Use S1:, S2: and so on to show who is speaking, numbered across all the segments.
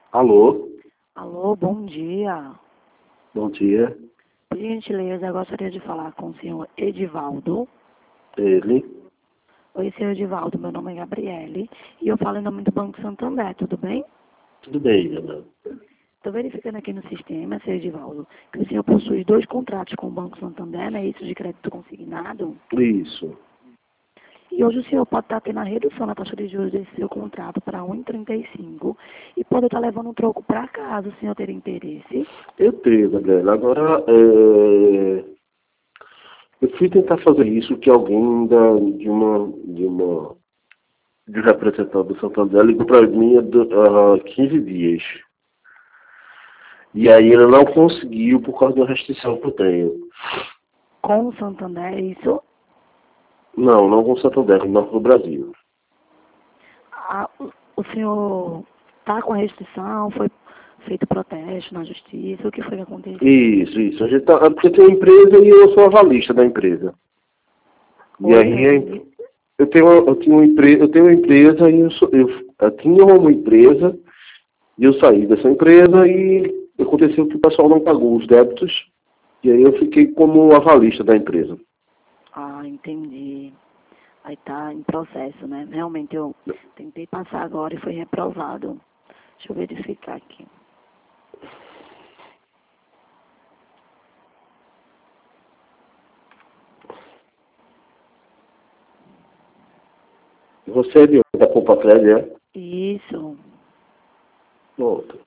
S1: Alô,
S2: Alô, bom dia.
S1: bom dia.
S2: Por gentileza, eu gostaria de falar com o senhor Edivaldo.
S1: Ele.
S2: Oi, senhor Edivaldo, meu nome é Gabriele e eu falo em nome do Banco Santander, tudo bem?
S1: Tudo bem, Ana?
S2: Estou verificando aqui no sistema, senhor Edivaldo, que o senhor possui 2 contratos com o Banco Santander, né? Isso de crédito consignado.
S1: Isso.
S2: E hoje o senhor pode estar tendo a redução na taxa de juros desse seu contrato para 1,35 e pode estar levando um troco para casa, o senhor ter interesse.
S1: Eu tenho, Gabriela. Agora, eu fui tentar fazer isso que alguém de um representante do Santander ligou para mim há 15 dias. E aí ele não conseguiu por causa da restrição que eu tenho.
S2: Com o Santander, é isso?
S1: Não com o Santander, não com o Brasil.
S2: O senhor está com a restrição? Foi feito protesto na justiça? O que foi que aconteceu?
S1: Isso. A gente porque tem uma empresa e eu sou avalista da empresa. E
S2: Oi,
S1: aí eu tenho uma empresa e eu tinha uma empresa e eu saí dessa empresa e aconteceu que o pessoal não pagou os débitos e aí eu fiquei como avalista da empresa.
S2: Ah, entendi. Aí tá em processo, né? Realmente eu tentei passar agora e foi reprovado. Deixa eu verificar aqui.
S1: Você é da Compacred, é?
S2: Isso.
S1: Pronto.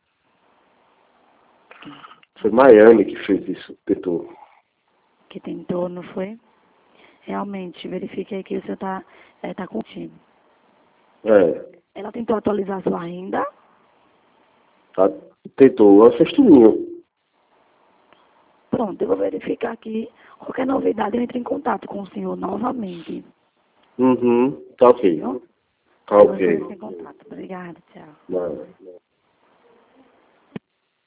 S1: Foi Miami que fez isso, tentou.
S2: Que tentou, não foi? Realmente, verifiquei que o senhor tá contigo.
S1: É,
S2: Ela tentou atualizar sua renda?
S1: tá, tentou, ela fez tudinho.
S2: Pronto, eu vou verificar aqui. Qualquer novidade, eu entro em contato com o senhor novamente.
S1: Uhum, tá ok.
S2: Viu?
S1: Tá
S2: Eu vou
S1: ok.
S2: ficar em contato. Obrigada, tchau.
S1: Não.